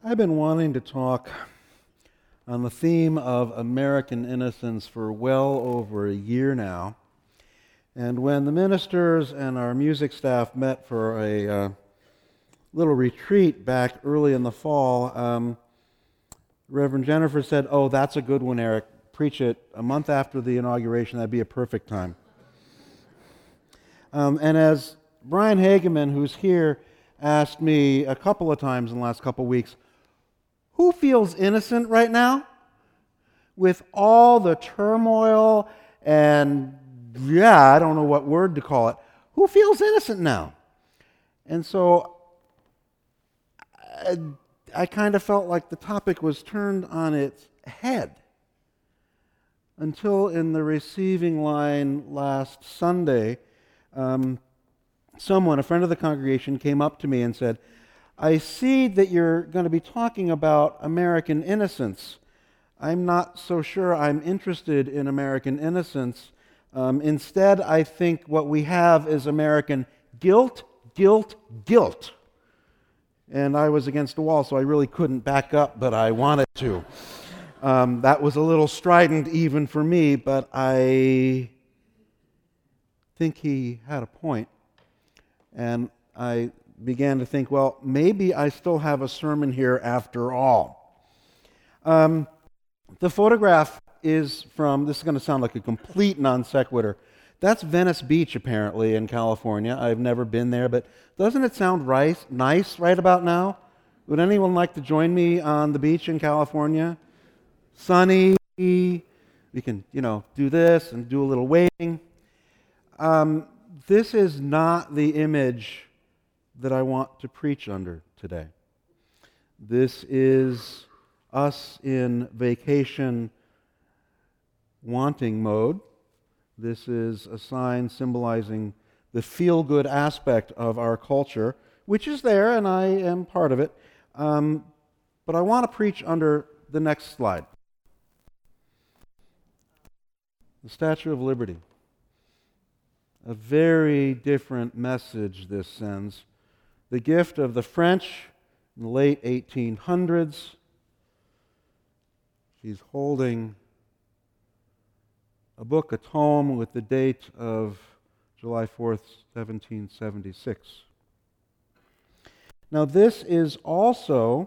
I've been wanting to talk on the theme of American innocence for well over a year now. And when the ministers and our music staff met for a little retreat back early in the fall, Reverend Jennifer said, "Oh, that's a good one, Eric. Preach it a month after the inauguration. That'd be a perfect time." And as Brian Hageman, who's here, asked me a couple of times in the last couple of weeks, who feels innocent right now? With all the turmoil and, I don't know what word to call it. Who feels innocent now? And so I kind of felt like the topic was turned on its head until in the receiving line last Sunday, someone, a friend of the congregation, came up to me and said, "I see that you're going to be talking about American innocence. I'm not so sure I'm interested in American innocence. Instead, I think what we have is American guilt, guilt, guilt." And I was against the wall, so I really couldn't back up, but I wanted to. That was a little strident even for me, but I think he had a point. And I began to think, well, maybe I still have a sermon here after all. The photograph is from, this is going to sound like a complete non sequitur. That's Venice Beach, apparently, in California. I've never been there, but doesn't it sound nice right about now? Would anyone like to join me on the beach in California? Sunny, we can, do this and do a little waving. This is not the image that I want to preach under today. This is us in vacation wanting mode. This is a sign symbolizing the feel-good aspect of our culture, which is there, and I am part of it. But I want to preach under the next slide. The Statue of Liberty. A very different message this sends. The gift of the French in the late 1800s. She's holding a book, a tome, with the date of July 4th, 1776. Now, this is also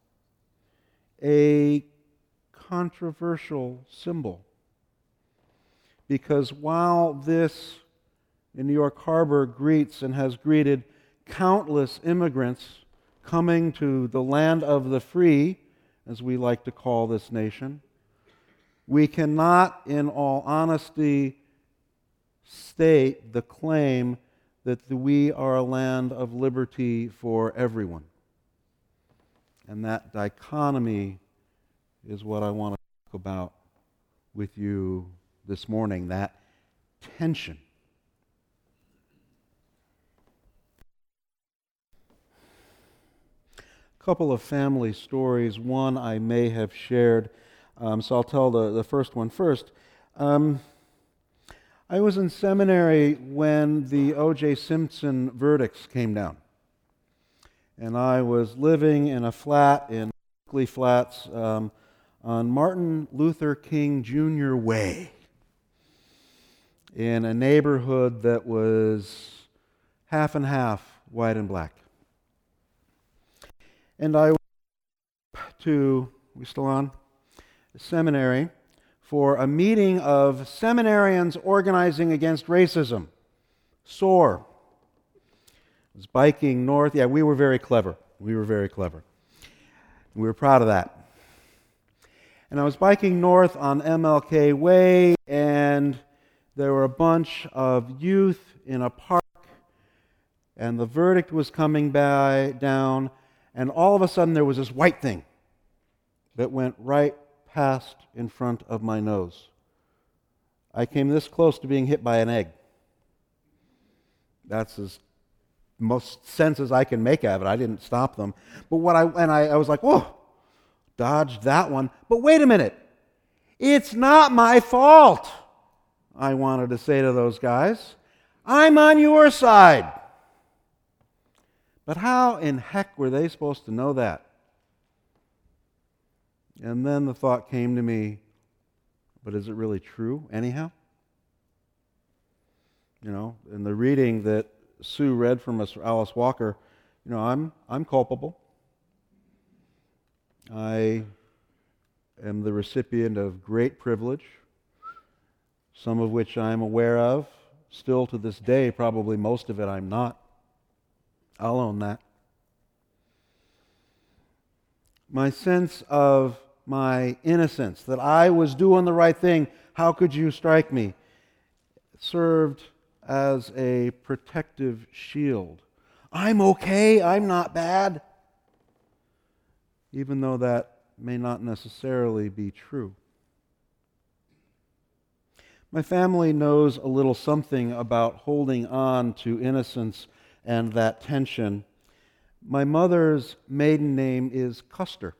a controversial symbol, because while this in New York Harbor greets and has greeted countless immigrants coming to the land of the free, as we like to call this nation, we cannot, in all honesty, state the claim that we are a land of liberty for everyone. And that dichotomy is what I want to talk about with you this morning, that tension. A couple of family stories. One I may have shared, so I'll tell the first one first. I was in seminary when the O.J. Simpson verdicts came down. And I was living in a flat in Berkeley Flats on Martin Luther King Jr. Way, in a neighborhood that was half and half white and black. And I went to, we still on? Seminary for a meeting of seminarians organizing against racism. SOAR. I was biking north. Yeah, we were very clever. We were proud of that. And I was biking north on MLK Way, and there were a bunch of youth in a park, and the verdict was coming down, and all of a sudden there was this white thing that went right past in front of my nose. I came this close to being hit by an egg. That's as most sense as I can make of it. I didn't stop them. But I was like, whoa, dodged that one. But wait a minute. It's not my fault, I wanted to say to those guys. I'm on your side. But how in heck were they supposed to know that? And then the thought came to me, but is it really true anyhow? In the reading that Sue read from us, Alice Walker, I'm culpable. I am the recipient of great privilege, some of which I'm aware of. Still to this day, probably most of it I'm not. I'll own that. My sense of my innocence, that I was doing the right thing, how could you strike me, served as a protective shield. I'm okay, I'm not bad, even though that may not necessarily be true. My family knows a little something about holding on to innocence and that tension. My mother's maiden name is Custer.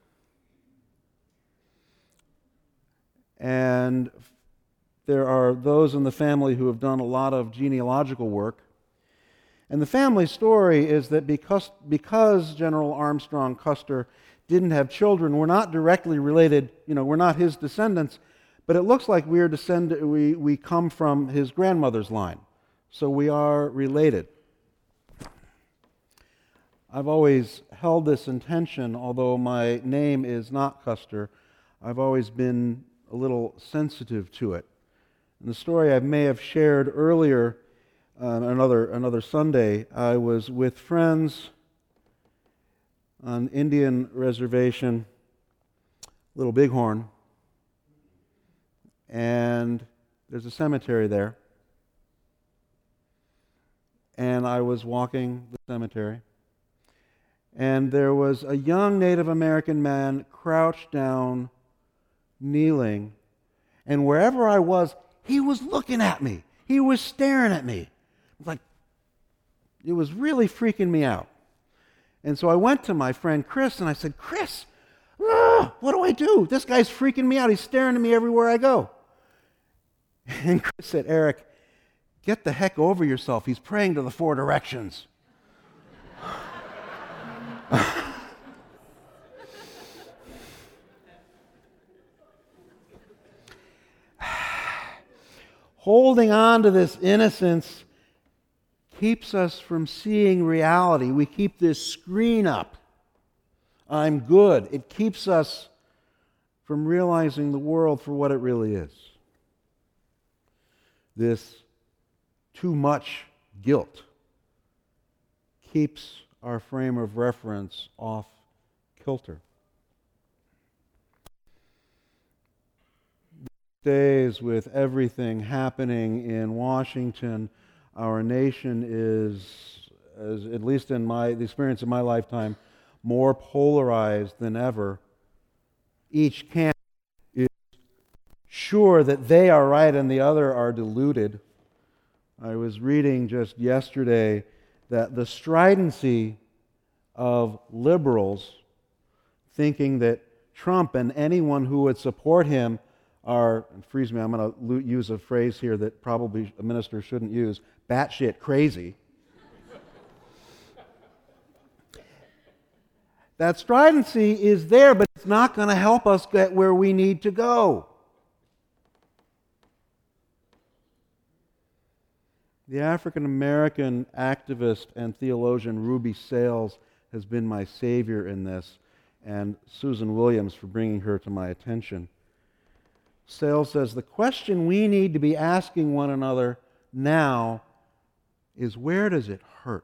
And there are those in the family who have done a lot of genealogical work. And the family story is that because General Armstrong Custer didn't have children, we're not directly related, we're not his descendants, but it looks like we come from his grandmother's line. So we are related. I've always held this intention, although my name is not Custer. I've always been a little sensitive to it. And the story I may have shared earlier, another Sunday, I was with friends on Indian reservation, Little Bighorn, and there's a cemetery there. And I was walking the cemetery, and there was a young Native American man crouched down, kneeling, and wherever I was, he was looking at me. He was staring at me. It was really freaking me out. And so I went to my friend Chris, and I said, Chris, what do I do? This guy's freaking me out. He's staring at me everywhere I go. And Chris said, Eric, get the heck over yourself. He's praying to the four directions. Holding on to this innocence keeps us from seeing reality. We keep this screen up. I'm good. It keeps us from realizing the world for what it really is. This too much guilt keeps our frame of reference off kilter. Days with everything happening in Washington, our nation is, at least in the experience of my lifetime, more polarized than ever. Each camp is sure that they are right and the other are deluded. I was reading just yesterday that the stridency of liberals thinking that Trump and anyone who would support him are, freeze me, I'm going to use a phrase here that probably a minister shouldn't use, batshit crazy. That stridency is there, but it's not going to help us get where we need to go. The African American activist and theologian Ruby Sales has been my savior in this, and Susan Williams for bringing her to my attention. Sales says, the question we need to be asking one another now is, where does it hurt?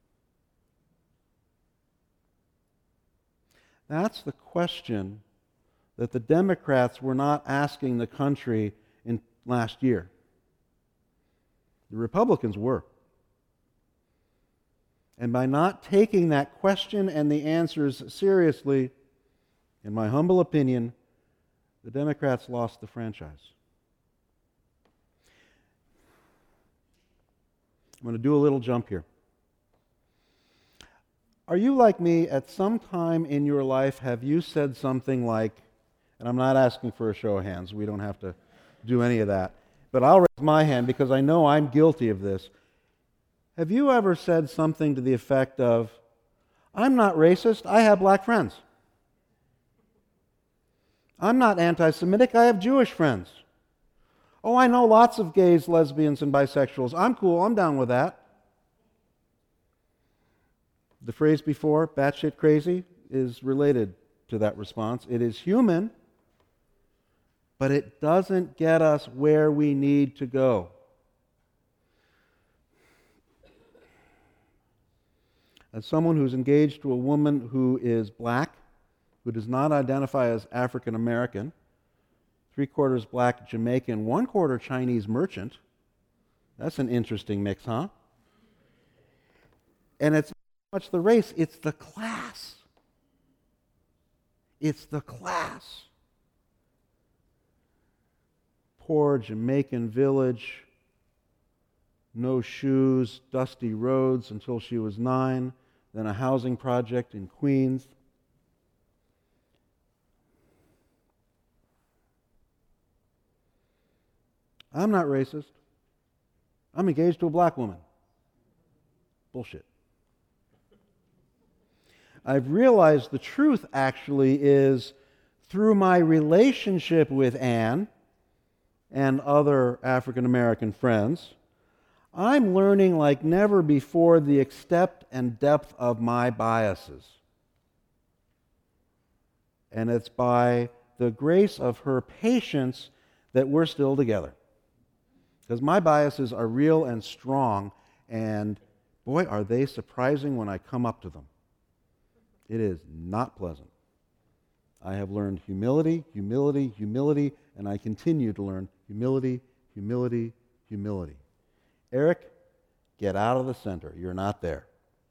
That's the question that the Democrats were not asking the country in last year. The Republicans were. And by not taking that question and the answers seriously, in my humble opinion, the Democrats lost the franchise. I'm going to do a little jump here. Are you like me? At some time in your life, have you said something like, and I'm not asking for a show of hands, we don't have to do any of that, but I'll raise my hand because I know I'm guilty of this. Have you ever said something to the effect of, I'm not racist, I have black friends? I'm not anti-Semitic. I have Jewish friends. Oh, I know lots of gays, lesbians, and bisexuals. I'm cool. I'm down with that. The phrase before, batshit crazy, is related to that response. It is human, but it doesn't get us where we need to go. As someone who's engaged to a woman who is black, who does not identify as African American, 3/4 black Jamaican, 1/4 Chinese merchant, that's an interesting mix, huh? And it's not much the race, it's the class. It's the class. Poor Jamaican village, no shoes, dusty roads until she was 9, then a housing project in Queens. I'm not racist. I'm engaged to a black woman. Bullshit. I've realized the truth actually is through my relationship with Anne and other African American friends, I'm learning like never before the extent and depth of my biases. And it's by the grace of her patience that we're still together. Because my biases are real and strong, and boy, are they surprising when I come up to them. It is not pleasant. I have learned humility, humility, humility, and I continue to learn humility, humility, humility. Eric, get out of the center. You're not there.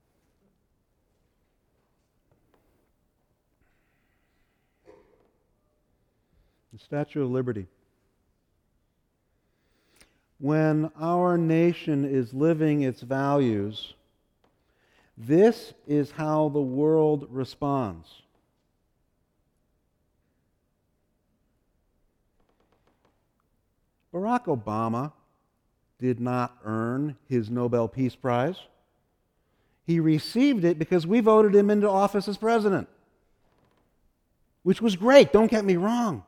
The Statue of Liberty. When our nation is living its values, this is how the world responds. Barack Obama did not earn his Nobel Peace Prize. He received it because we voted him into office as president, which was great, don't get me wrong.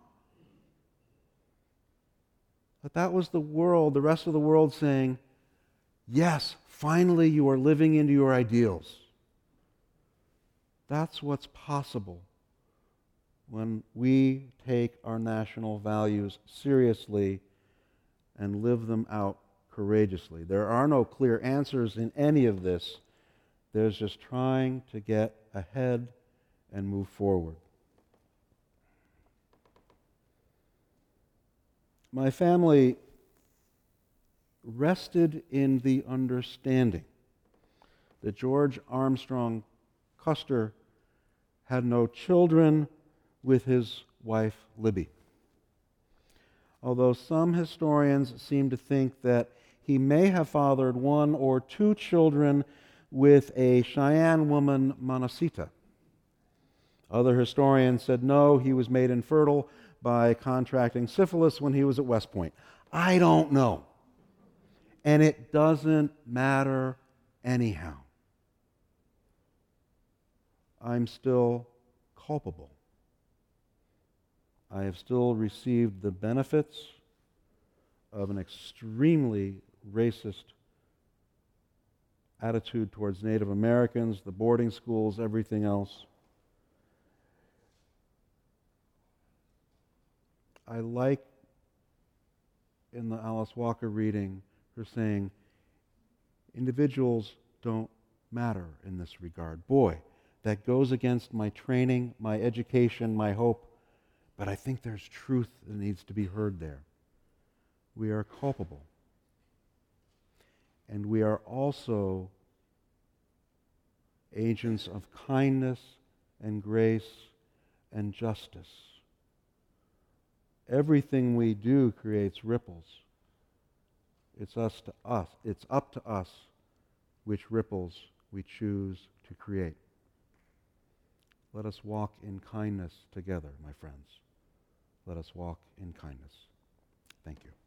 But that was the world, the rest of the world saying, yes, finally you are living into your ideals. That's what's possible when we take our national values seriously and live them out courageously. There are no clear answers in any of this. There's just trying to get ahead and move forward. My family rested in the understanding that George Armstrong Custer had no children with his wife Libby. Although some historians seem to think that he may have fathered 1 or 2 children with a Cheyenne woman, Monacita. Other historians said no, he was made infertile by contracting syphilis when he was at West Point. I don't know. And it doesn't matter anyhow. I'm still culpable. I have still received the benefits of an extremely racist attitude towards Native Americans, the boarding schools, everything else. I like in the Alice Walker reading her saying, individuals don't matter in this regard. Boy, that goes against my training, my education, my hope, but I think there's truth that needs to be heard there. We are culpable. And we are also agents of kindness and grace and justice. Everything we do creates ripples. It's up to us which ripples we choose to create. Let us walk in kindness together, my friends. Let us walk in kindness. Thank you.